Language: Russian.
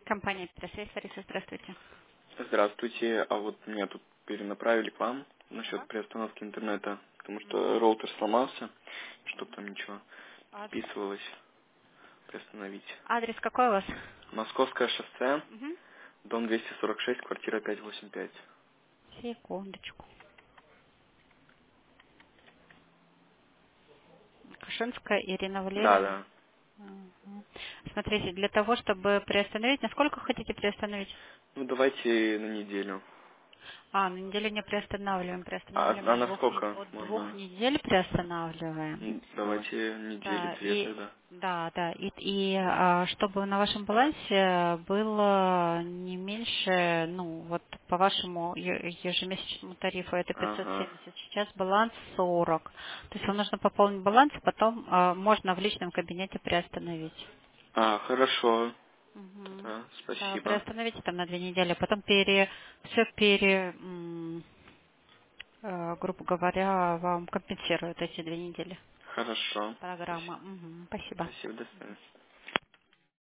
Компания Петросвязь, Лариса, здравствуйте. Здравствуйте, а вот меня тут перенаправили к вам насчет Ага. приостановки интернета, потому что Мгм. роутер сломался, чтобы там ничего А- списывалось, приостановить. Адрес какой у вас? Московское шоссе, Мгм. дом 246, квартира 585. Секундочку. Кашинская Ирина Да, Валерьевна. да. Мгм. Смотрите, для того, чтобы приостановить, насколько хотите приостановить? Ну давайте на неделю. На неделю не приостанавливаем. А, Приостанавливаем а на сколько от двух можно? недель приостанавливаем. Вот. Давайте недели Да, две тогда. чтобы на вашем балансе было не меньше, ну, вот по вашему ежемесячному тарифу это Ага. 570, сейчас баланс 40. То есть вам нужно пополнить баланс, потом можно в личном кабинете приостановить. А, хорошо. Мгм. Тогда Да, спасибо. приостановите там на 2 недели, а потом грубо говоря, вам компенсируют эти 2 недели. Хорошо. Программа. Спасибо. Мгм. Спасибо. Спасибо, до свидания.